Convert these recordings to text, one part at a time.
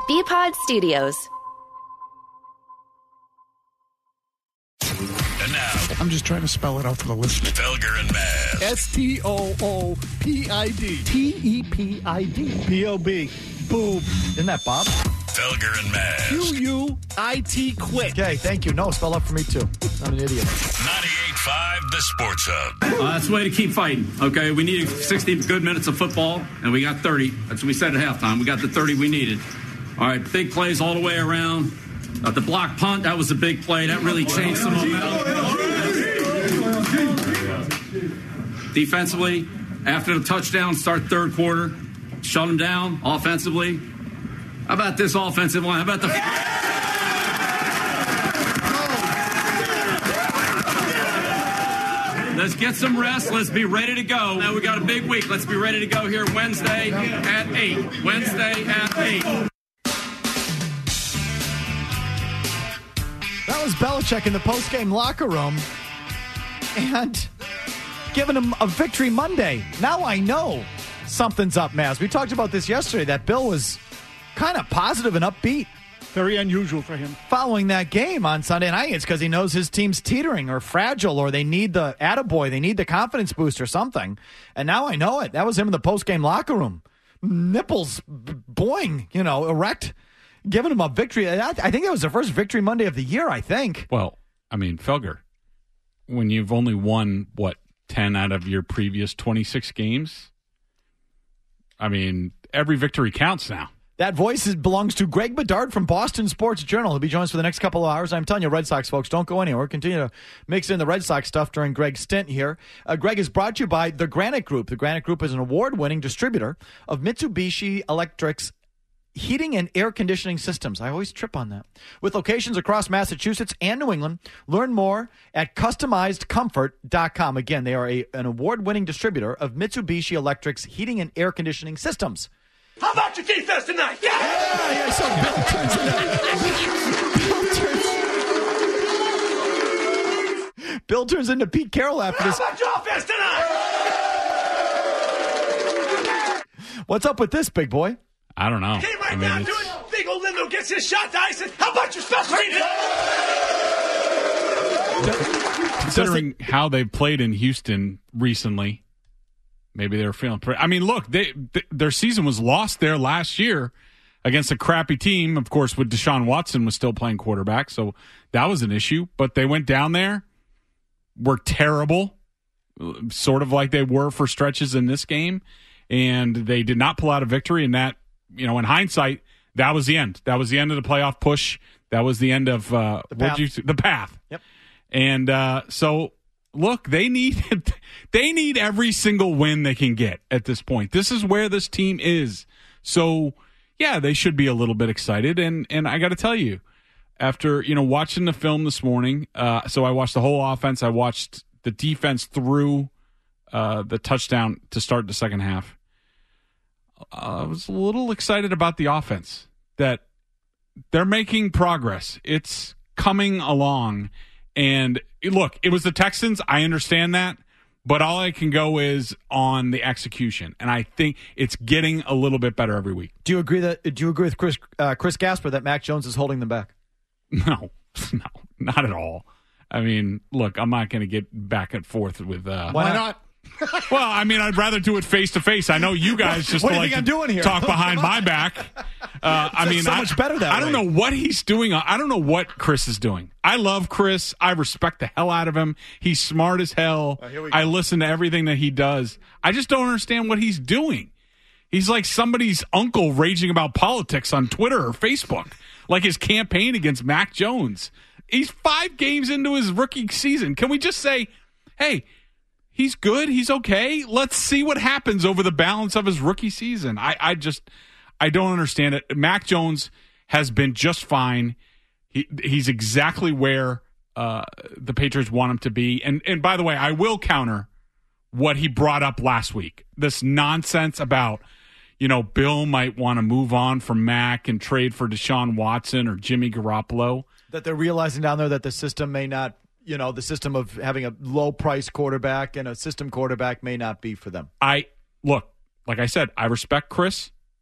BPod Studios. And now, I'm just trying to spell it out for the listener. Felger and Maz. STOOPID. TEPID. POB. Boob. Isn't that Bob? Felger and Maz. QUIT. Quit. Okay, thank you. No, spell out for me too. I'm an idiot. 98.5 The Sports Hub. That's the way to keep fighting, okay? We needed 60 good minutes of football, and we got 30. That's what we said at halftime. We got the 30 we needed. All right, big plays all the way around. The block punt, that was a big play. That really changed the momentum. Defensively, after the touchdown, start third quarter, shut them down offensively. How about this offensive line? How about the... Let's get some rest. Let's be ready to go. Now we got a big week. Let's be ready to go here Wednesday at 8. Wednesday at 8. That was Belichick in the post-game locker room and giving him a victory Monday. Now I know something's up, Maz. We talked about this yesterday, that Bill was kind of positive and upbeat. Very unusual for him. Following that game on Sunday night, it's because he knows his team's teetering or fragile or they need the attaboy, they need the confidence boost or something. And now I know it. That was him in the post-game locker room. Nipples boing, erect, giving him a victory. I think that was the first victory Monday of the year, I think. Well, I mean, Felger, when you've only won, 10 out of your previous 26 games? I mean, every victory counts now. That voice belongs to Greg Bedard from Boston Sports Journal. He'll be joining us for the next couple of hours. I'm telling you, Red Sox folks, don't go anywhere. Continue to mix in the Red Sox stuff during Greg's stint here. Greg is brought to you by The Granite Group. The Granite Group is an award-winning distributor of Mitsubishi Electric's heating and air conditioning systems. I always trip on that. With locations across Massachusetts and New England, learn more at customizedcomfort.com. Again, they are an award-winning distributor of Mitsubishi Electric's heating and air conditioning systems. How about your defense tonight? Yeah, so Bill turns into Pete Carroll after this. How about your offense tonight? What's up with this, big boy? I don't know. Came right down to it. Big old Lindo gets his shot to ice. How about your special teams? Considering how they've played in Houston recently, maybe they were feeling pretty. I mean, look, their season was lost there last year against a crappy team. Of course, with Deshaun Watson was still playing quarterback, so that was an issue. But they went down there, were terrible, sort of like they were for stretches in this game, and they did not pull out a victory. And that, in hindsight, that was the end. That was the end of the playoff push. That was the end of the path. Yep. And so. Look, they need every single win they can get at this point. This is where this team is. So, yeah, they should be a little bit excited. And I got to tell you, after watching the film this morning, so I watched the whole offense. I watched the defense through the touchdown to start the second half. I was a little excited about the offense, that they're making progress. It's coming along. And look, it was the Texans. I understand that. But all I can go is on the execution. And I think it's getting a little bit better every week. Do you agree with Chris Gasper that Mac Jones is holding them back? No, not at all. I mean, look, I'm not going to get back and forth with why not? Well, I mean, I'd rather do it face to face. I know you guys just what do you like think I'm to doing here? Talk behind my back. I mean, so much better that I don't know what he's doing. I don't know what Chris is doing. I love Chris. I respect the hell out of him. He's smart as hell. I listen to everything that he does. I just don't understand what he's doing. He's like somebody's uncle raging about politics on Twitter or Facebook, like his campaign against Mac Jones. He's 5 games into his rookie season. Can we just say, hey, he's good. He's okay. Let's see what happens over the balance of his rookie season. I don't understand it. Mac Jones has been just fine. He's exactly where the Patriots want him to be. And by the way, I will counter what he brought up last week. This nonsense about, Bill might want to move on from Mac and trade for Deshaun Watson or Jimmy Garoppolo. That they're realizing down there that the system may not, the system of having a low-priced quarterback and a system quarterback may not be for them. Look, like I said, I respect Chris.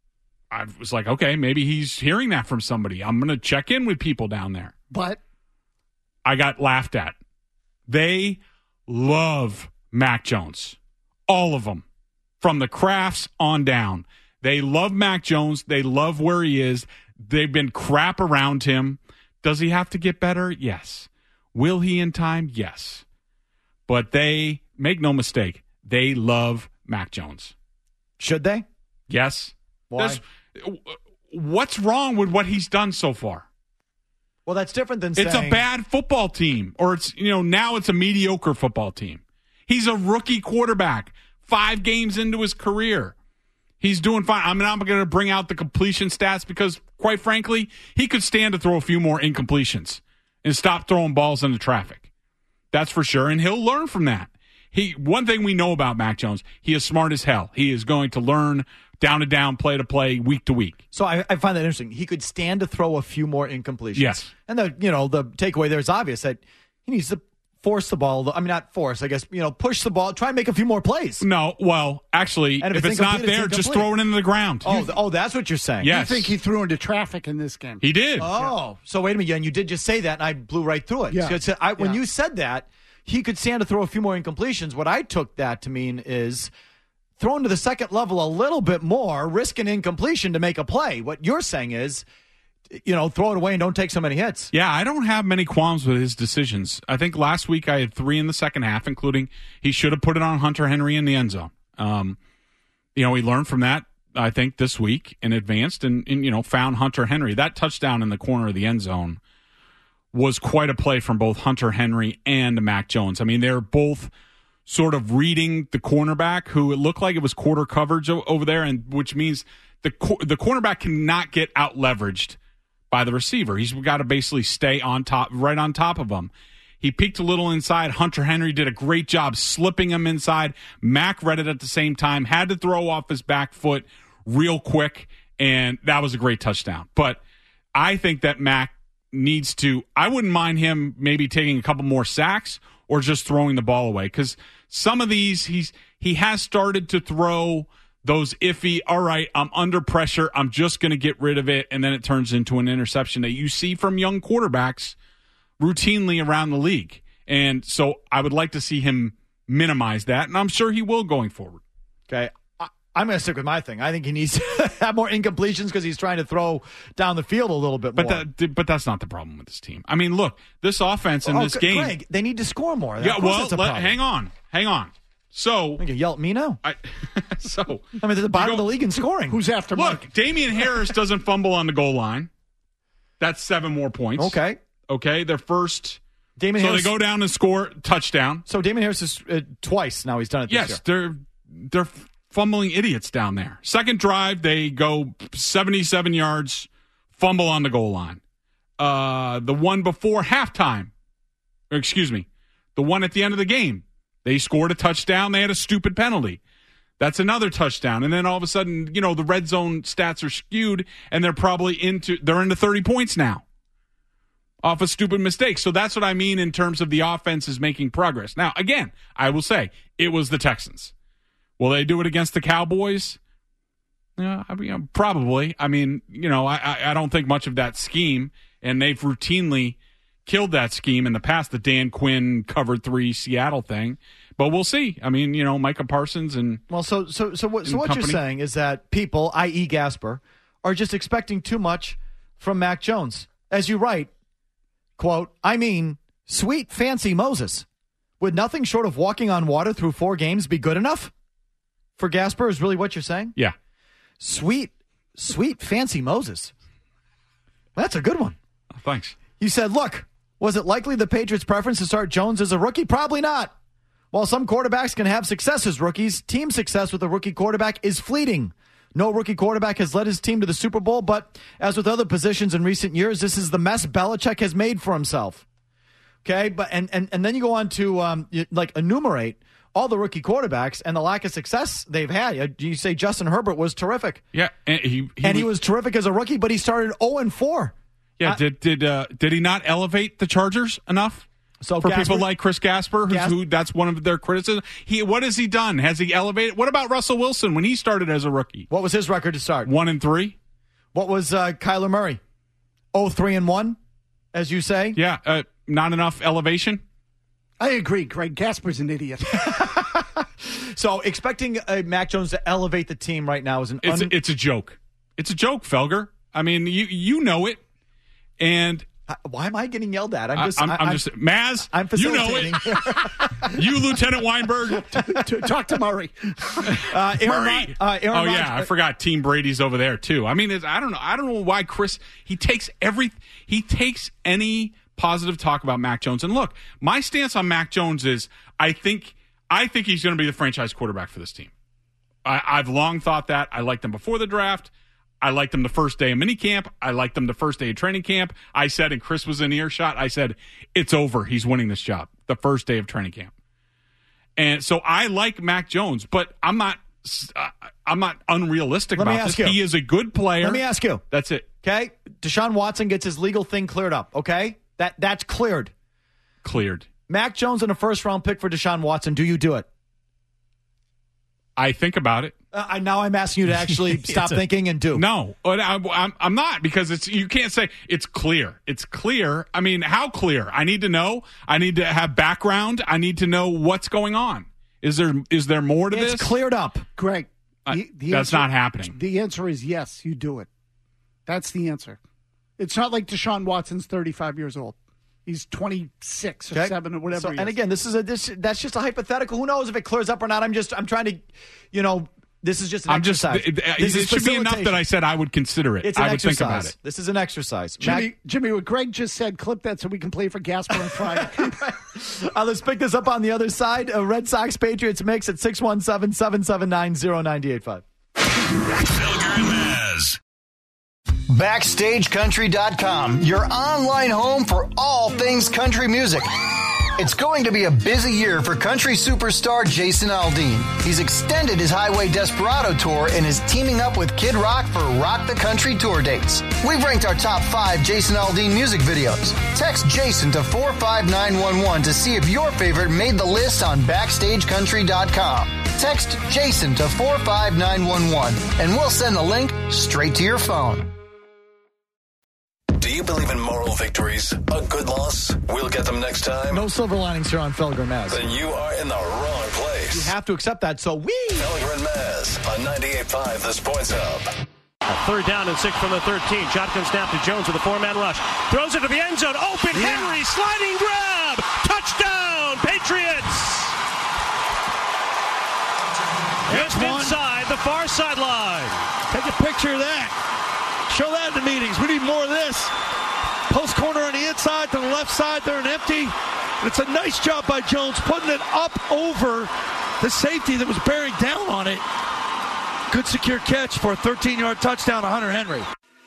I was like, okay, maybe he's hearing that from somebody. I'm going to check in with people down there. But I got laughed at. They love Mac Jones. All of them. From the Crafts on down. They love Mac Jones. They love where he is. They've been crap around him. Does he have to get better? Yes. Will he in time? Yes. But they, make no mistake, they love Mac Jones. Should they? Yes. Why? What's wrong with what he's done so far? Well, that's different than saying... It's a bad football team. Or it's, now it's a mediocre football team. He's a rookie quarterback. 5 games into his career. He's doing fine. I'm not going to bring out the completion stats because, quite frankly, he could stand to throw a few more incompletions and stop throwing balls into traffic. That's for sure, and he'll learn from that. One thing we know about Mac Jones, he is smart as hell. He is going to learn down to down, play to play, week to week. So I find that interesting. He could stand to throw a few more incompletions. Yes. And the takeaway there is obvious that he needs to force the ball. I mean, not force, I guess, push the ball, try and make a few more plays. No, well, actually, and if it's not there, just throw it into the ground. Oh, that's what you're saying. Yes. you think he threw into traffic in this game? He did. Oh, so wait a minute, and you did just say that, and I blew right through it. Yeah. So when you said that, he could stand to throw a few more incompletions. What I took that to mean is throwing to the second level a little bit more, risk an incompletion to make a play. What you're saying is, throw it away and don't take so many hits. Yeah, I don't have many qualms with his decisions. I think last week I had 3 in the second half, including he should have put it on Hunter Henry in the end zone. He learned from that, I think, this week and advanced and found Hunter Henry. That touchdown in the corner of the end zone was quite a play from both Hunter Henry and Mac Jones. I mean, they're both sort of reading the cornerback, who it looked like it was quarter coverage over there, and which means the cornerback cannot get out leveraged by the receiver. He's got to basically stay right on top of him. He peeked a little inside. Hunter Henry did a great job slipping him inside. Mac read it at the same time, had to throw off his back foot real quick, and that was a great touchdown. But I think that Mac needs to, I wouldn't mind him maybe taking a couple more sacks or just throwing the ball away, because some of these he has started to throw those iffy, all right, I'm under pressure, I'm just going to get rid of it, and then it turns into an interception that you see from young quarterbacks routinely around the league. And so I would like to see him minimize that, and I'm sure he will going forward. Okay. I'm going to stick with my thing. I think he needs to have more incompletions because he's trying to throw down the field a little bit more. But that's not the problem with this team. I mean, look, this offense in this game. Greg, they need to score more. Yeah, well, hang on. So, you yell at me now? I mean, they're the bottom of the league in scoring. Who's after Look, Mike? Damian Harris doesn't fumble on the goal line. That's 7 more points. Okay, their first. Harris, they go down and score touchdown. So Damian Harris is twice now he's done it this year. Yes, they're fumbling idiots down there. Second drive, they go 77 yards, fumble on the goal line. The one before halftime, the one at the end of the game, they scored a touchdown. They had a stupid penalty. That's another touchdown. And then all of a sudden, the red zone stats are skewed, and they're probably into 30 points now off a stupid mistake. So that's what I mean in terms of the offense is making progress. Now, again, I will say it was the Texans. Will they do it against the Cowboys? Probably. I mean, I don't think much of that scheme, and they've routinely killed that scheme in the past, the Dan Quinn covered 3 Seattle thing. But we'll see. I mean, Micah Parsons and what you're saying is that people, i.e. Gasper, are just expecting too much from Mac Jones. As you write, quote, I mean, sweet fancy Moses. Would nothing short of walking on water through 4 games be good enough? For Gasper is really what you're saying? Yeah. Sweet fancy Moses. That's a good one. Oh, thanks. You said, look, was it likely the Patriots' preference to start Jones as a rookie? Probably not. While some quarterbacks can have success as rookies, team success with a rookie quarterback is fleeting. No rookie quarterback has led his team to the Super Bowl, but as with other positions in recent years, this is the mess Belichick has made for himself. Okay, but and then you go on to enumerate all the rookie quarterbacks and the lack of success they've had. You say Justin Herbert was terrific. Yeah, and he was terrific as a rookie, but he started 0-4. Yeah, did he not elevate the Chargers enough? So for Gasper, people like Chris Gasper, who that's one of their criticisms. What has he done? Has he elevated? What about Russell Wilson when he started as a rookie? what was his record to start? 1-3. What was Kyler Murray? 0-3-1, as you say? Yeah, not enough elevation. I agree, Greg. Gasper's an idiot. So expecting Mac Jones to elevate the team right now is It's a joke. It's a joke, Felger. I mean, you know it. And why am I getting yelled at? I'm just Maz. I'm facilitating. You know it. You, Lieutenant Weinberg. Talk to Murray. Murray. I forgot. Team Brady's over there too. I mean, I don't know. I don't know why Chris. He takes any positive talk about Mac Jones. And look, my stance on Mac Jones is I think he's going to be the franchise quarterback for this team. I've long thought that. I liked him before the draft. I liked him the first day of minicamp. I liked him the first day of training camp. I said, and Chris was in earshot, I said, it's over. He's winning this job the first day of training camp. And so I like Mac Jones, but I'm not unrealistic about this. He is a good player. Let me ask you. That's it. Okay? Deshaun Watson gets his legal thing cleared up, okay? That's cleared. Cleared. Mac Jones in a first-round pick for Deshaun Watson. Do you do it? I think about it. Now I'm asking you to actually stop thinking and do. No, I'm not, because you can't say it's clear. It's clear. I mean, how clear? I need to know. I need to have background. I need to know what's going on. Is there more to this? It's cleared up. Greg, that's not happening. The answer is yes, you do it. That's the answer. It's not like Deshaun Watson's 35 years old. He's 26 or 7 or whatever. And again, that's just a hypothetical. Who knows if it clears up or not? I'm trying to, this is just an exercise. It should be enough that I said I would consider it. It's an I would exercise. think about it. This is an exercise. Jimmy, what Greg just said, clip that so we can play for Gasper on Friday. Let's pick this up on the other side. Red Sox Patriots mix at 617-779-0985. Felger and Maz. BackstageCountry.com, your online home for all things country music. It's going to be a busy year for country superstar Jason Aldean. He's extended his Highway Desperado tour and is teaming up with Kid Rock for Rock the Country tour dates. We've ranked our top 5 Jason Aldean music videos. Text Jason to 45911 to see if your favorite made the list on BackstageCountry.com. Text Jason to 45911 and we'll send the link straight to your phone. Do you believe in moral victories? A good loss? We'll get them next time? No silver linings here on Felger and Maz. Then you are in the wrong place. You have to accept that, so Felger and Maz on 98.5 The Sports Hub. Third down and 6 from the 13. Shotgun snap to Jones with a 4-man rush. Throws it to the end zone. Open Henry. Sliding grab. Touchdown, Patriots. Just inside the far sideline. Take a picture of that. Show that in the meetings. We need more of this. Post corner on the inside to the left side. They're an empty. It's a nice job by Jones putting it up over the safety that was bearing down on it. Good secure catch for a 13-yard touchdown to Hunter Henry.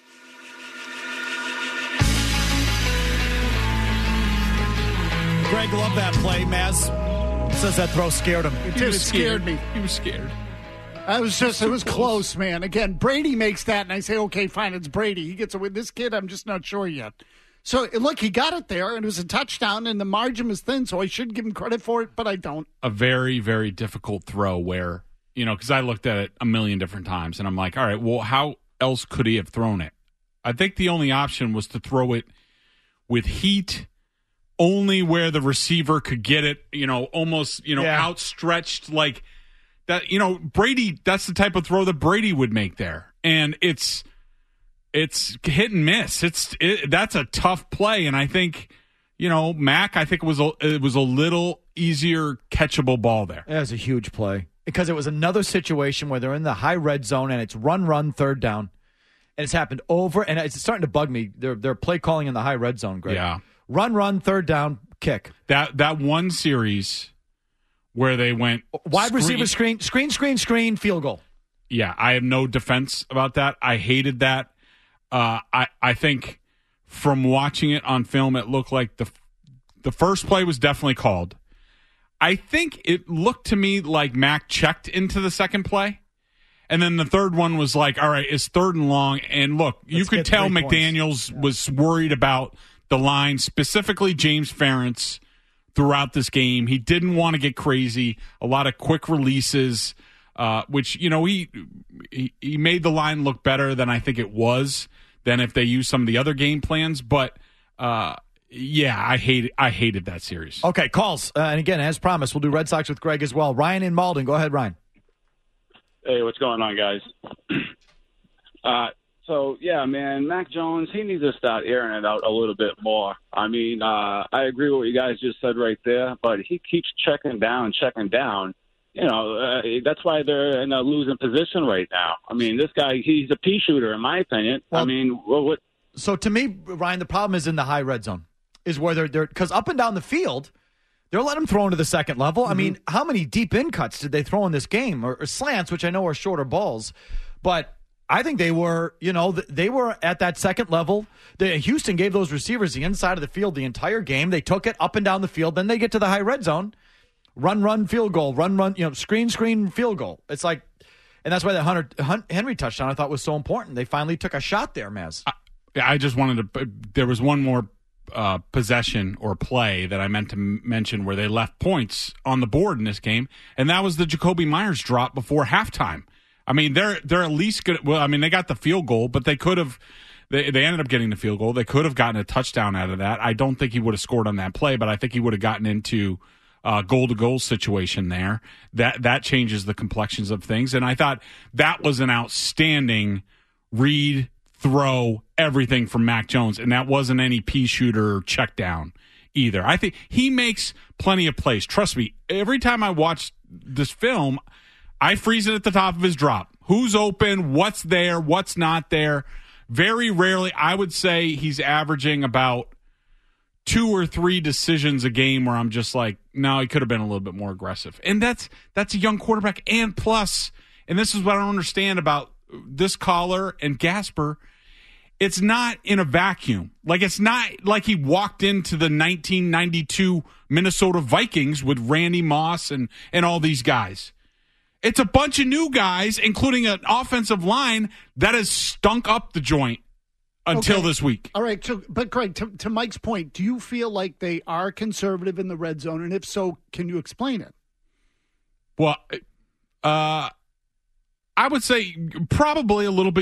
Greg loved that play. Maz says that throw scared him. It scared me. He was scared. It was close, man. Again, Brady makes that, and I say, okay, fine, it's Brady. He gets away. This kid, I'm just not sure yet. So, look, he got it there, and it was a touchdown, and the margin was thin, so I should give him credit for it, but I don't. A very, very difficult throw where, because I looked at it a million different times, and I'm like, all right, well, how else could he have thrown it? I think the only option was to throw it with heat, only where the receiver could get it, almost, outstretched like that. Brady, that's the type of throw that Brady would make there. And it's hit and miss. That's a tough play. And I think, Mac, it was a little easier catchable ball there. That was a huge play because it was another situation where they're in the high red zone and it's run, third down. And it's happened over, and it's starting to bug me. They're play calling in the high red zone, Greg. Yeah. Run, third down, kick. That one series where they went wide receiver screen, field goal. Yeah, I have no defense about that. I hated that. I think from watching it on film, it looked like the first play was definitely called. I think it looked to me like Mac checked into the second play. And then the third one was like, all right, it's third and long. And look, you could tell McDaniels was worried about the line, specifically James Ferentz, throughout this game. He didn't want to get crazy. A lot of quick releases, which, he made the line look better than I think it was, than if they used some of the other game plans. But, I hated that series. Okay, calls. And again, as promised, we'll do Red Sox with Greg as well. Ryan in Malden. Go ahead, Ryan. Hey, what's going on, guys? Man, Mac Jones, he needs to start airing it out a little bit more. I mean, I agree with what you guys just said right there, but he keeps checking down. That's why they're in a losing position right now. I mean, this guy, he's a pea shooter, in my opinion. Well, So to me, Ryan, the problem is in the high red zone, is where they're because up and down the field, they're letting him throw into the second level. I mean, how many deep in cuts did they throw in this game, or slants, which I know are shorter balls, but I think they were, they were at that second level. Houston gave those receivers the inside of the field the entire game. They took it up and down the field. Then they get to the high red zone, run, field goal, run, screen, field goal. It's like, and that's why that Henry touchdown I thought was so important. They finally took a shot there, Maz. I just wanted to. There was one more possession or play that I meant to mention where they left points on the board in this game, and that was the Jacoby Myers drop before halftime. I mean, they're at least good. Well, I mean, they got the field goal, but they could have. They ended up getting the field goal. They could have gotten a touchdown out of that. I don't think he would have scored on that play, but I think he would have gotten into goal-to-goal situation there. That changes the complexions of things, and I thought that was an outstanding read, throw, everything from Mac Jones, and that wasn't any pea shooter check down either. I think he makes plenty of plays. Trust me, every time I watch this film, I freeze it at the top of his drop. Who's open? What's there? What's not there? Very rarely, I would say he's averaging about 2 or 3 decisions a game where I'm just like, no, he could have been a little bit more aggressive. And that's a young quarterback. And plus, and this is what I don't understand about this caller and Gasper, it's not in a vacuum. Like, it's not like he walked into the 1992 Minnesota Vikings with Randy Moss and all these guys. It's a bunch of new guys, including an offensive line that has stunk up the joint until this week. All right, but Greg, to Mike's point, do you feel like they are conservative in the red zone? And if so, can you explain it? Well, I would say probably a little bit,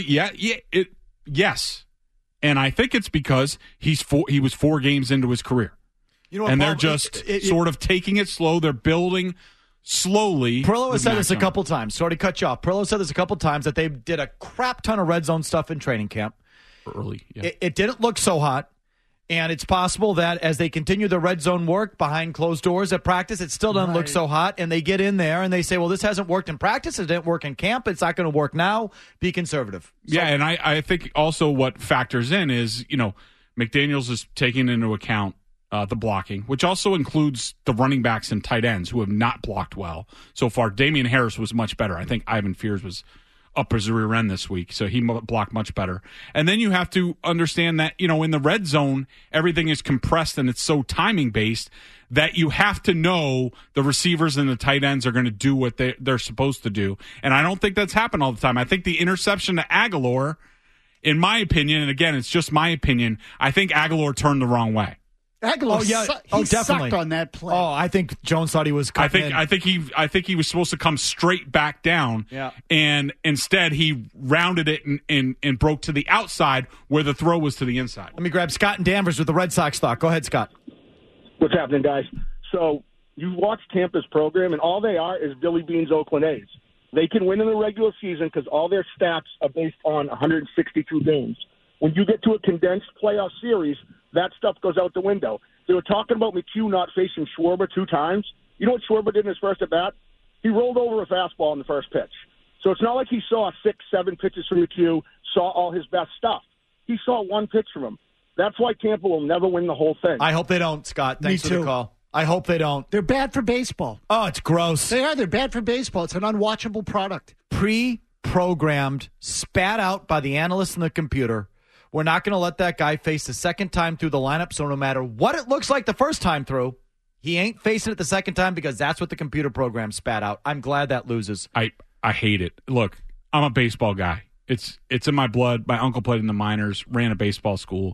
yes. And I think it's because he was 4 games into his career. And they're just sort of taking it slow. They're building slowly. Perillo has said this a couple times. Sorry to cut you off. Perillo said this a couple times that they did a crap ton of red zone stuff in training camp. Early, yeah. It didn't look so hot, and it's possible that as they continue the red zone work behind closed doors at practice, it still doesn't look so hot, and they get in there and they say, well, this hasn't worked in practice, it didn't work in camp, it's not going to work now, be conservative. So, and I think also what factors in is, McDaniels is taking into account the blocking, which also includes the running backs and tight ends who have not blocked well so far. Damian Harris was much better. I think Ivan Fears was up as a rear end this week, so he blocked much better. And then you have to understand that, in the red zone, everything is compressed and it's so timing based that you have to know the receivers and the tight ends are going to do what they're supposed to do. And I don't think that's happened all the time. I think the interception to Aguilar, in my opinion, and again, it's just my opinion, I think Aguilar turned the wrong way. Aguilar, definitely sucked on that play. Oh, I think Jones thought he was coming in. I think he was supposed to come straight back down. Yeah. And instead he rounded it and broke to the outside where the throw was to the inside. Let me grab Scott and Danvers with the Red Sox thought. Go ahead, Scott. What's happening, guys? So you watch Tampa's program, and all they are is Billy Bean's Oakland A's. They can win in the regular season because all their stats are based on 162 games. When you get to a condensed playoff series, that stuff goes out the window. They were talking about McHugh not facing Schwarber 2 times. You know what Schwarber did in his first at-bat? He rolled over a fastball in the first pitch. So it's not like he saw 6, 7 pitches from McHugh, saw all his best stuff. He saw 1 pitch from him. That's why Tampa will never win the whole thing. I hope they don't, Scott. Thanks for the call. I hope they don't. They're bad for baseball. Oh, it's gross. They are. They're bad for baseball. It's an unwatchable product. Pre-programmed, spat out by the analysts in the computer. We're not going to let that guy face the second time through the lineup, so no matter what it looks like the first time through, he ain't facing it the second time because that's what the computer program spat out. I'm glad that loses. I hate it. Look, I'm a baseball guy. It's in my blood. My uncle played in the minors, ran a baseball school.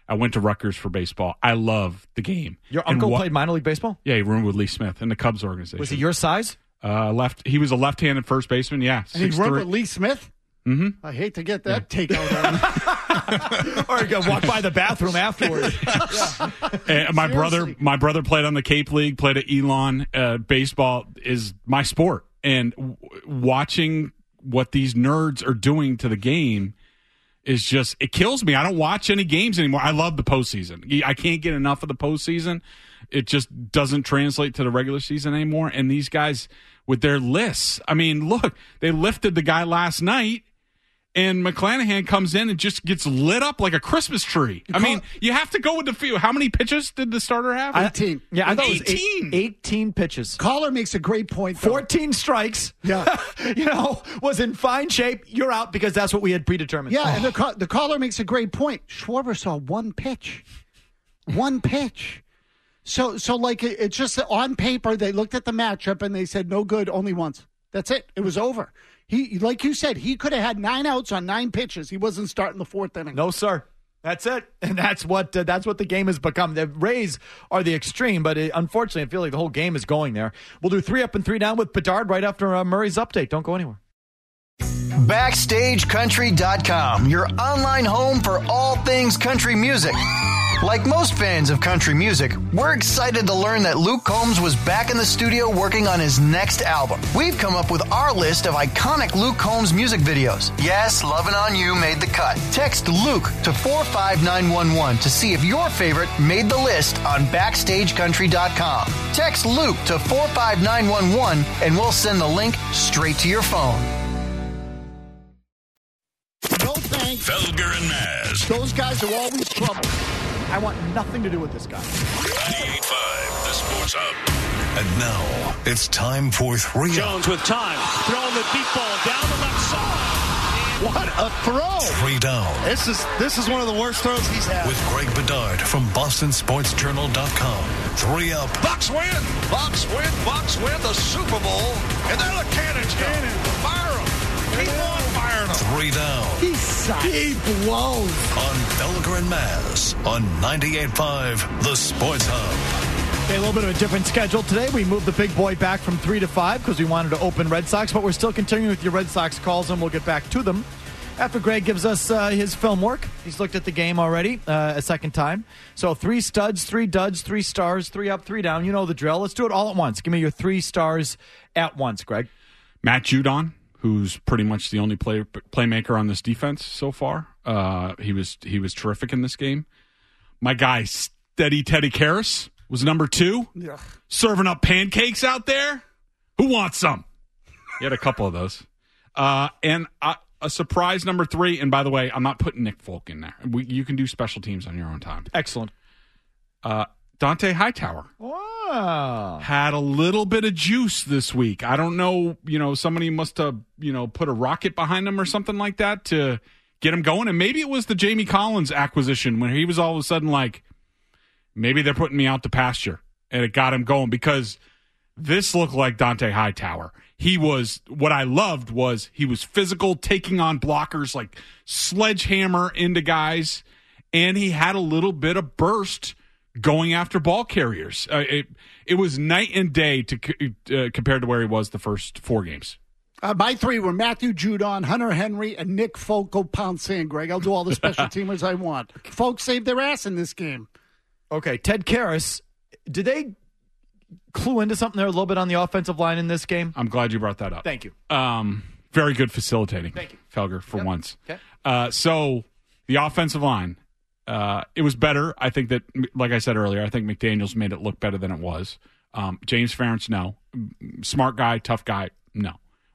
I went to Rutgers for baseball. I love the game. Your uncle played minor league baseball? Yeah, he roomed with Lee Smith in the Cubs organization. Was he your size? He was a left-handed first baseman, yeah. And he roomed with Lee Smith? Mm-hmm. I hate to get that takeout on. Or you got to walk by the bathroom afterwards. And my brother played on the Cape League, played at Elon. Baseball is my sport. And watching what these nerds are doing to the game is just, it kills me. I don't watch any games anymore. I love the postseason. I can't get enough of the postseason. It just doesn't translate to the regular season anymore. And these guys with their lists, I mean, look, they lifted the guy last night, and McClanahan comes in and just gets lit up like a Christmas tree. I mean, you have to go with the field. How many pitches did the starter have? 18. Yeah, I thought 18. It was 18 pitches. Caller makes a great point, though. 14 strikes. Yeah. Was in fine shape. You're out because that's what we had predetermined. Yeah, and the caller makes a great point. Schwarber saw one pitch. One pitch. So like, it's just on paper, they looked at the matchup and they said, no good, only once. That's it. It was over. He, like you said, he could have had 9 outs on 9 pitches. He wasn't starting the 4th inning. No, sir. That's it. And that's what the game has become. The Rays are the extreme, but unfortunately, I feel like the whole game is going there. We'll do 3 up and 3 down with Bedard right after Murray's update. Don't go anywhere. BackstageCountry.com, your online home for all things country music. Like most fans of country music, we're excited to learn that Luke Combs was back in the studio working on his next album. We've come up with our list of iconic Luke Combs music videos. Yes, Lovin' On You made the cut. Text Luke to 45911 to see if your favorite made the list on BackstageCountry.com. Text Luke to 45911 and we'll send the link straight to your phone. No thanks. Felger and Maz. Those guys are always trouble. I want nothing to do with this guy. 98.5, the Sports Hub. And now, it's time for 3 Jones with time. Throwing the deep ball down the left side. What a throw. 3 down. This is one of the worst throws he's had. With Greg Bedard from BostonSportsJournal.com. 3 up. Bucks win. Bucks win the Super Bowl. And there the cannons go. Fire them. Keep on firing them. 3 down. He sucks. He blows. On Felger and Maz on 98.5, the Sports Hub. Okay, a little bit of a different schedule today. We moved the big boy back from 3 to 5 because we wanted to open Red Sox, but we're still continuing with your Red Sox calls, and we'll get back to them after Greg gives us his film work. He's looked at the game already a second time. So 3 studs, 3 duds, 3 stars, 3 up, 3 down. You know the drill. Let's do it all at once. Give me your 3 stars at once, Greg. Matt Judon, who's pretty much the only playmaker on this defense so far. He was terrific in this game. My guy, Steady Teddy Karras, was number 2. Yeah. Serving up pancakes out there. Who wants some? He had a couple of those. And a surprise number 3. And by the way, I'm not putting Nick Folk in there. You can do special teams on your own time. Excellent. Dante Hightower. Wow. Had a little bit of juice this week. I don't know, somebody must have, put a rocket behind him or something like that to get him going. And maybe it was the Jamie Collins acquisition when he was all of a sudden like, maybe they're putting me out to pasture. And it got him going because this looked like Dante Hightower. What I loved was he was physical, taking on blockers, like sledgehammer into guys. And he had a little bit of burst going after ball carriers. It was night and day compared to where he was the first 4 games. My 3 were Matthew Judon, Hunter Henry, and Nick Folk. Go pound sand, Greg. I'll do all the special teamers I want. Folk saved their ass in this game. Okay, Ted Karras, did they clue into something there a little bit on the offensive line in this game? I'm glad you brought that up. Thank you. Very good facilitating. Thank you. Felger, for once. Okay. So the offensive line, it was better. I think that, like I said earlier, I think McDaniels made it look better than it was. James Ferentz, no. Smart guy, tough guy, no.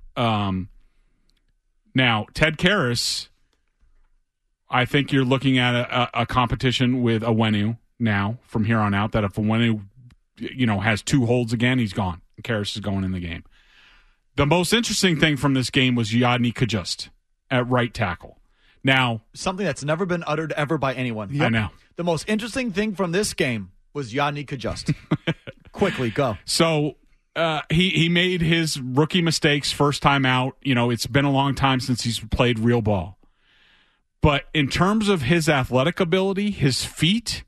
Now, Ted Karras, I think you're looking at a competition with Onwenu now from here on out, that if Onwenu, has 2 holds again, he's gone. Karras is going in the game. The most interesting thing from this game was Yadni Kajust at right tackle. Now, something that's never been uttered ever by anyone. I know. The most interesting thing from this game was Yadni Kajust. Quickly, go. So he made his rookie mistakes first time out. It's been a long time since he's played real ball. But in terms of his athletic ability, his feet,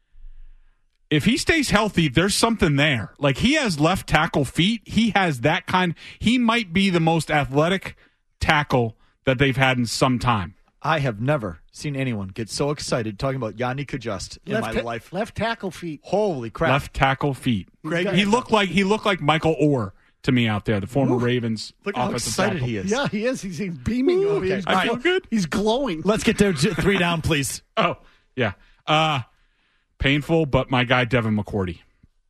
if he stays healthy, there's something there. Like, he has left tackle feet. He has that kind. He might be the most athletic tackle that they've had in some time. I have never seen anyone get so excited talking about Yanni Kajust in my life. Left tackle feet. Holy crap. Left tackle feet. Greg, he looked like Michael Orr to me out there, the former Ravens Look how offensive excited tackle. he is. Yeah, he is. He's beaming over here. I feel good. He's glowing. Let's get to 3 down, please. Oh, yeah. Painful, but my guy, Devin McCourty.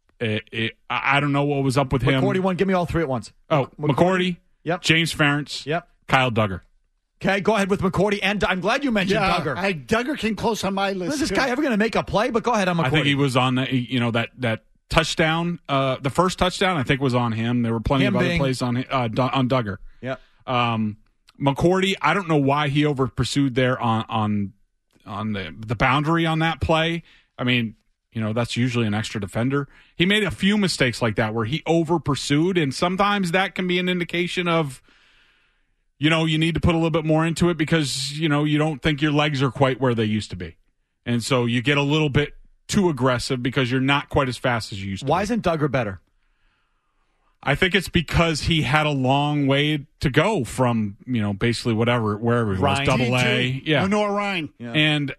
I don't know what was up with him. McCourty one. Give me all 3 at once. Oh, McCourty. Yep. James Ferentz. Yep. Kyle Duggar. Okay, go ahead with McCourty. And I'm glad you mentioned Duggar. Duggar came close on my list. Is this guy ever going to make a play? But go ahead on McCourty. I think he was on that touchdown. The first touchdown, I think, was on him. There were plenty of other plays on Duggar. Yeah. McCourty, I don't know why he over pursued there on the boundary on that play. I mean, that's usually an extra defender. He made a few mistakes like that where he over pursued, and sometimes that can be an indication of, you need to put a little bit more into it because, you don't think your legs are quite where they used to be. And so you get a little bit too aggressive because you're not quite as fast as you used to. Why isn't Duggar better? I think it's because he had a long way to go from, basically wherever he was, Double A. Yeah. Lenore Ryan. Yeah. And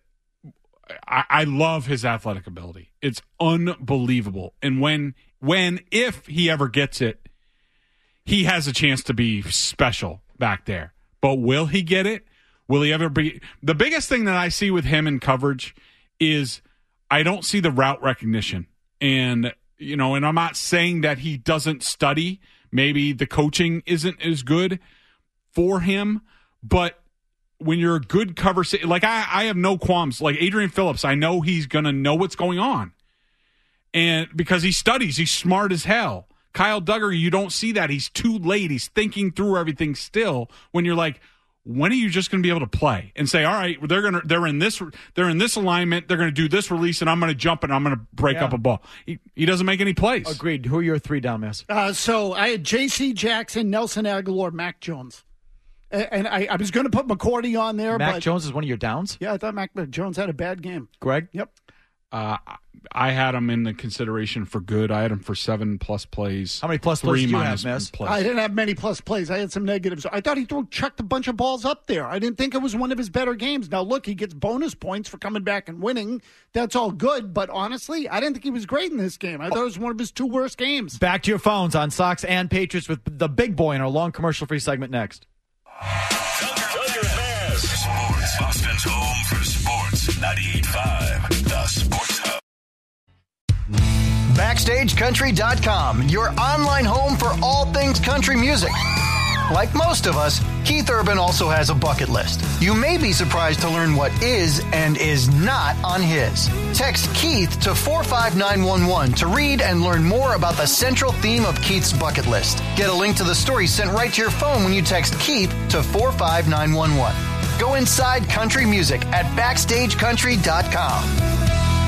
I love his athletic ability. It's unbelievable. And if he ever gets it, he has a chance to be special back there. But will he get it? Will he ever be? The biggest thing that I see with him in coverage is I don't see the route recognition. And, and I'm not saying that he doesn't study. Maybe the coaching isn't as good for him. But when you're a good cover, like I have no qualms. Like Adrian Phillips, I know he's going to know what's going on. And because he studies, he's smart as hell. Kyle Duggar, you don't see that. He's too late. He's thinking through everything still when you're like, when are you just going to be able to play and say, all right, they're in this alignment, they're going to do this release, and I'm going to jump and I'm going to break up a ball. He doesn't make any plays. Agreed. Who are your 3 down, Mass? So I had J.C. Jackson, Nelson Aguilar, Mac Jones. And I was going to put McCourty on there. Mac Jones is one of your downs? Yeah, I thought Mac Jones had a bad game. Greg? Yep. I had him in the consideration for good. I had him for 7+ plays. How many plus plays did you have, Miss? I didn't have many plus plays. I had some negatives. I thought he chucked a bunch of balls up there. I didn't think it was one of his better games. Now, look, he gets bonus points for coming back and winning. That's all good. But honestly, I didn't think he was great in this game. I thought it was one of his 2 worst games. Back to your phones on Sox and Patriots with the big boy in our long commercial-free segment next. Sports, Boston's home for sports. 98.5, the Sports Hub. BackstageCountry.com, your online home for all things country music. Like most of us, Keith Urban also has a bucket list. You may be surprised to learn what is and is not on his. Text Keith to 45911 to read and learn more about the central theme of Keith's bucket list. Get a link to the story sent right to your phone when you text Keith to 45911. Go inside country music at BackstageCountry.com.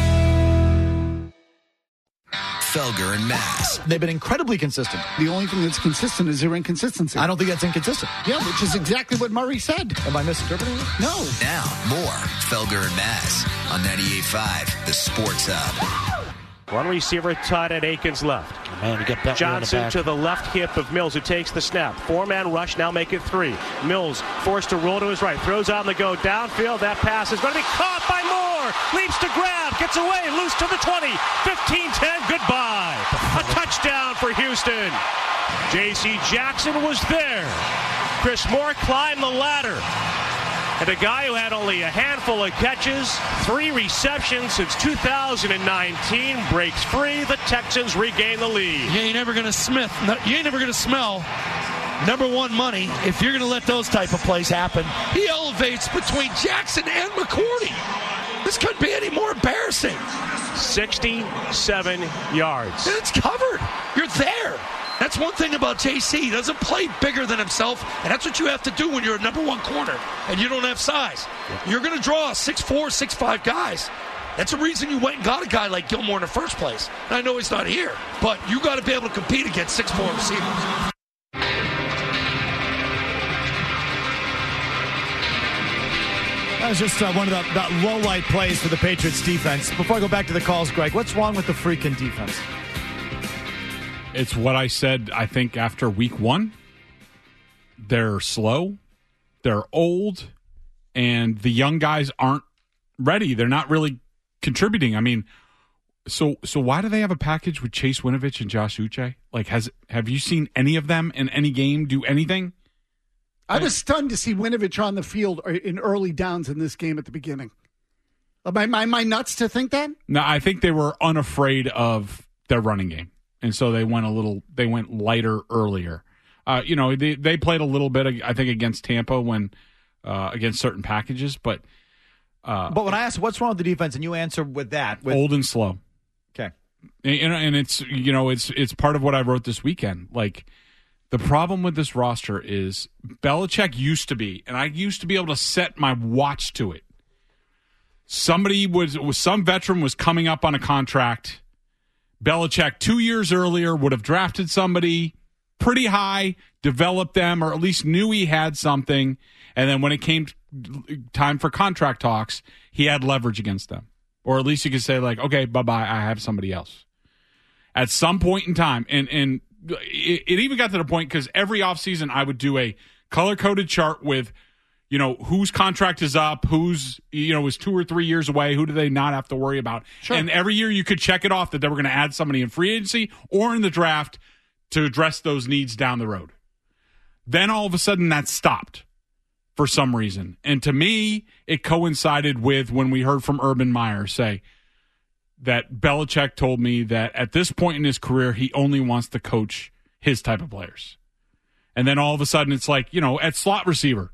Felger and Mass. They've been incredibly consistent. The only thing that's consistent is their inconsistency. I don't think that's inconsistent. Yeah, which is exactly what Murray said. Am I misinterpreting it? No. Now, more Felger and Mass on 98.5, the Sports Hub. One receiver tied at Aikens left. Man, you get that Johnson to the left hip of Mills, who takes the snap. 4-man rush, now make it 3. Mills forced to roll to his right, throws on the go downfield. That pass is going to be caught by Moore. Leaps to grab, gets away, loose to the 20. 15-10, goodbye. A touchdown for Houston. J.C. Jackson was there. Chris Moore climbed the ladder. And a guy who had only a handful of catches, 3 receptions since 2019, breaks free. The Texans regain the lead. You ain't never going to smell number one money if you're going to let those type of plays happen. He elevates between Jackson and McCourty. This couldn't be any more embarrassing. 67 yards. And it's covered. You're there. That's one thing about JC. He doesn't play bigger than himself, and that's what you have to do when you're a number 1 corner and you don't have size. You're going to draw 6'4", 6'5" guys. That's the reason you went and got a guy like Gilmore in the first place. And I know he's not here, but you got to be able to compete against 6'4" receivers. was just one of the low-light plays for the Patriots defense. Before I go back to the calls, Greg, what's wrong with the freaking defense? It's what I said, I think, after week 1. They're slow, they're old, and the young guys aren't ready. They're not really contributing. I mean, so why do they have a package with Chase Winovich and Josh Uche? Like, have you seen any of them in any game do anything? I was stunned to see Winovich on the field in early downs in this game at the beginning. Am I nuts to think that? No, I think they were unafraid of their running game, and so they went lighter earlier. They played a little bit, I think, against Tampa when against certain packages, but when I asked what's wrong with the defense, and you answer with that, old and slow. Okay, and it's it's part of what I wrote this weekend. Like, the problem with this roster is Belichick used to be, and I used to be able to set my watch to it. Some veteran was coming up on a contract. Belichick 2 years earlier would have drafted somebody pretty high, developed them, or at least knew he had something. And then when it came time for contract talks, he had leverage against them. Or at least you could say, like, okay, bye-bye, I have somebody else. At some point in time, and it even got to the point because every offseason I would do a color-coded chart with, whose contract is up, who's, is 2 or 3 years away, who do they not have to worry about. Sure. And every year you could check it off that they were going to add somebody in free agency or in the draft to address those needs down the road. Then all of a sudden that stopped for some reason. And to me, it coincided with when we heard from Urban Meyer say that Belichick told me that at this point in his career, he only wants to coach his type of players. And then all of a sudden it's like, at slot receiver,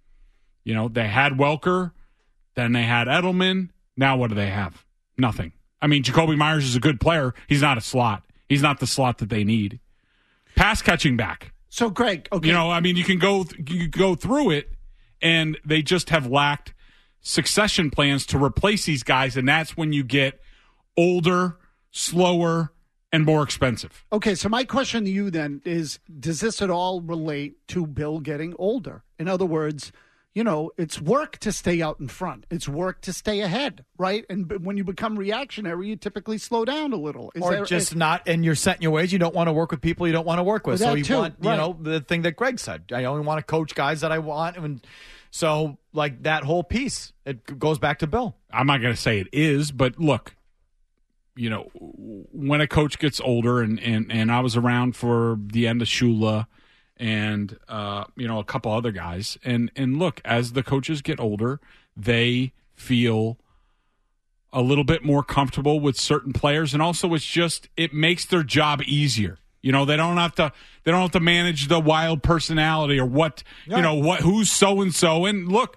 they had Welker, then they had Edelman. Now what do they have? Nothing. I mean, Jacoby Myers is a good player. He's not a slot. He's not the slot that they need. Pass catching back. So, Greg, okay. You can go through it, and they just have lacked succession plans to replace these guys, and that's when you get older, slower, and more expensive. Okay, so my question to you then is, does this at all relate to Bill getting older? In other words, it's work to stay out in front. It's work to stay ahead, right? And when you become reactionary, you typically slow down a little. And you're set in your ways. You don't want to work with people you don't want to work with. Well, so you want, the thing that Greg said. I only want to coach guys that I want. And so, like, that whole piece, it goes back to Bill. I'm not going to say it is, but look, when a coach gets older, and I was around for the end of Shula, and a couple other guys. And look, as the coaches get older, they feel a little bit more comfortable with certain players, and also it makes their job easier. They don't have to manage the wild personality or who's so and so. And look,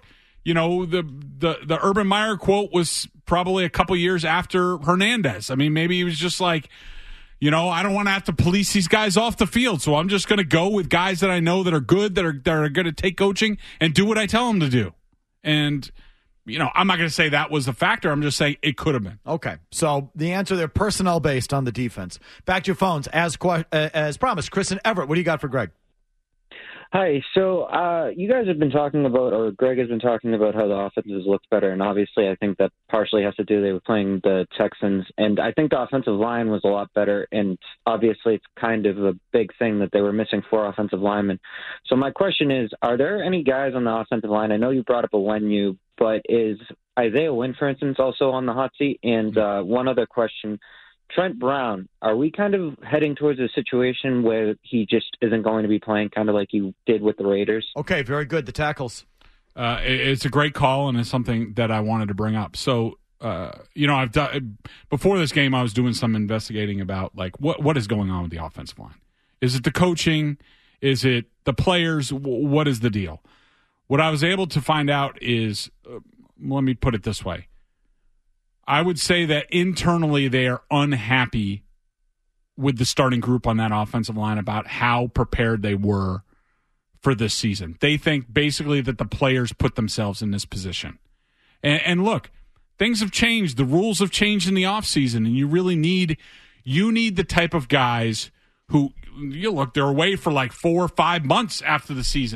the Urban Meyer quote was probably a couple years after Hernandez. I mean, maybe he was just like, I don't want to have to police these guys off the field, so I'm just going to go with guys that I know that are good, that are going to take coaching and do what I tell them to do. And, I'm not going to say that was the factor. I'm just saying it could have been. Okay, so the answer there, personnel based on the defense. Back to your phones. As promised, Chris and Everett, what do you got for Greg? Hi. So you guys have been talking about, or Greg has been talking about how the offenses looked better, and obviously I think that partially has to do they were playing the Texans, and I think the offensive line was a lot better, and obviously it's kind of a big thing that they were missing 4 offensive linemen. So my question is, are there any guys on the offensive line? I know you brought up Onwenu, but is Isaiah Wynn, for instance, also on the hot seat? And one other question. Trent Brown, are we kind of heading towards a situation where he just isn't going to be playing kind of like he did with the Raiders? Okay, very good. The tackles. It's a great call, and it's something that I wanted to bring up. So, I've done before this game, I was doing some investigating about like what is going on with the offensive line. Is it the coaching? Is it the players? What is the deal? What I was able to find out is, let me put it this way. I would say that internally they are unhappy with the starting group on that offensive line about how prepared they were for this season. They think basically that the players put themselves in this position. And look, things have changed. The rules have changed in the offseason, and you really need the type of guys who, they're away for like 4 or 5 months after the season.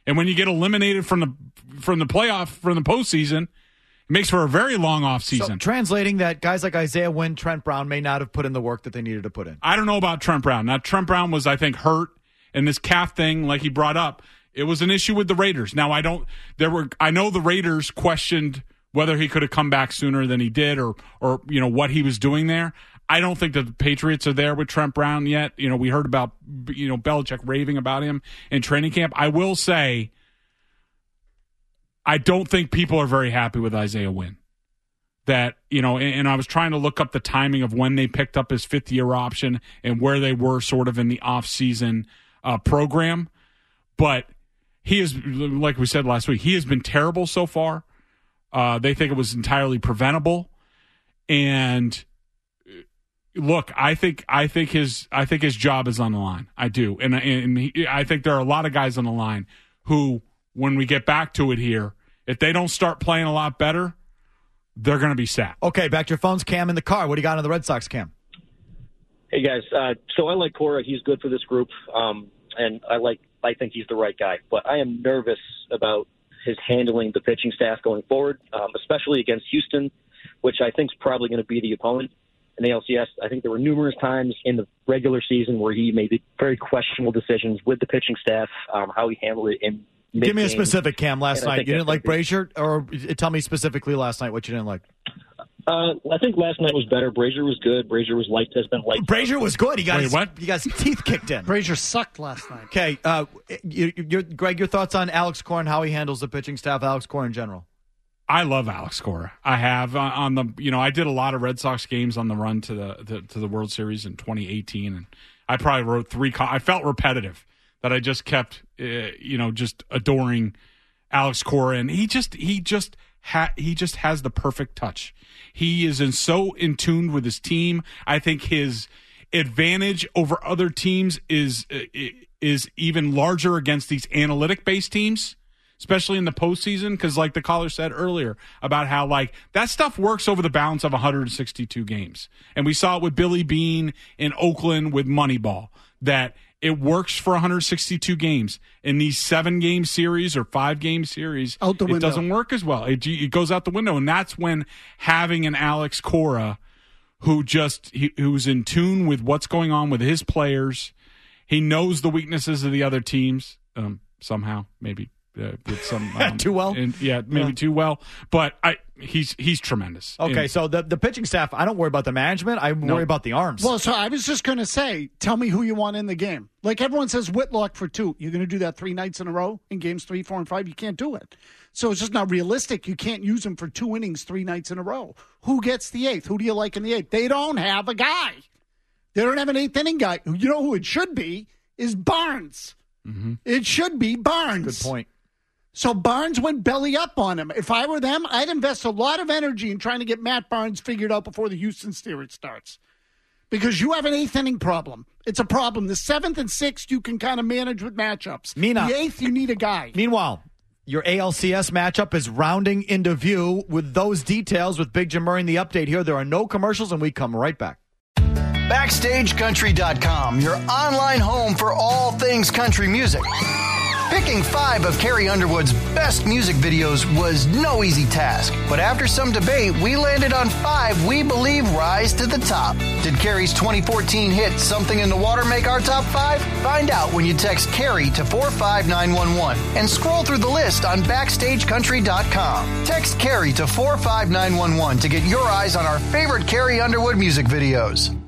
And when you get eliminated from the postseason, it makes for a very long off season. So translating that, guys like Isaiah Wynn, Trent Brown may not have put in the work that they needed to put in. I don't know about Trent Brown. Now, Trent Brown was, I think, hurt, and this calf thing, like he brought up, it was an issue with the Raiders. Now, I know the Raiders questioned whether he could have come back sooner than he did, or what he was doing there. I don't think that the Patriots are there with Trent Brown yet. We heard about Belichick raving about him in training camp. I will say, I don't think people are very happy with Isaiah Wynn. That, and I was trying to look up the timing of when they picked up his fifth-year option and where they were sort of in the off-season program. But he is, like we said last week, he has been terrible so far. They think it was entirely preventable. And look, I think his job is on the line. I do. And I think there are a lot of guys on the line who, when we get back to it here, if they don't start playing a lot better, they're going to be sad. Okay, back to your phones. Cam in the car. What do you got on the Red Sox, Cam? Hey, guys. So I like Cora. He's good for this group, and I think he's the right guy. But I am nervous about his handling the pitching staff going forward, especially against Houston, which I think is probably going to be the opponent in the LCS. I think there were numerous times in the regular season where he made very questionable decisions with the pitching staff, how he handled it in mid-game. Give me a specific, Cam, last night. You didn't like Brazier? Or tell me specifically last night what you didn't like. I think last night was better. Brazier was good. Brazier has been liked. Brazier was good. He got his teeth kicked in. Brazier sucked last night. Okay, Greg, your thoughts on Alex Cora and how he handles the pitching staff, Alex Cora in general? I love Alex Cora. I have on the I did a lot of Red Sox games on the run to the World Series in 2018, and I probably wrote 3. I felt repetitive that I just kept just adoring Alex Cora, and he just has the perfect touch. He is so in tune with his team. I think his advantage over other teams is even larger against these analytic-based teams, especially in the postseason, because like the caller said earlier about how that stuff works over the balance of 162 games. And we saw it with Billy Beane in Oakland with Moneyball, that it works for 162 games. In these 7-game series or 5-game series, it doesn't work as well. It goes out the window. And that's when having an Alex Cora who's in tune with what's going on with his players, he knows the weaknesses of the other teams somehow, maybe. With some too well, maybe too well, but he's tremendous. Okay, so the pitching staff, I don't worry about the management. I worry about the arms. Well, so I was just going to say, tell me who you want in the game. Like everyone says, Whitlock for 2. You're going to do that 3 nights in a row in games 3, 4, and 5. You can't do it. So it's just not realistic. You can't use him for 2 innings 3 nights in a row. Who gets the 8th? Who do you like in the 8th? They don't have a guy. They don't have an 8th inning guy. You know who it should be is Barnes. Mm-hmm. It should be Barnes. Good point. So Barnes went belly up on him. If I were them, I'd invest a lot of energy in trying to get Matt Barnes figured out before the Houston series starts. Because you have an 8th inning problem. It's a problem. The 7th and 6th you can kind of manage with matchups. The 8th, you need a guy. Meanwhile, your ALCS matchup is rounding into view with those details with Big Jim Murray in the update here. There are no commercials, and we come right back. BackstageCountry.com, your online home for all things country music. Picking 5 of Carrie Underwood's best music videos was no easy task, but after some debate, we landed on 5 we believe rise to the top. Did Carrie's 2014 hit Something in the Water make our top 5? Find out when you text Carrie to 45911 and scroll through the list on BackstageCountry.com. Text Carrie to 45911 to get your eyes on our favorite Carrie Underwood music videos.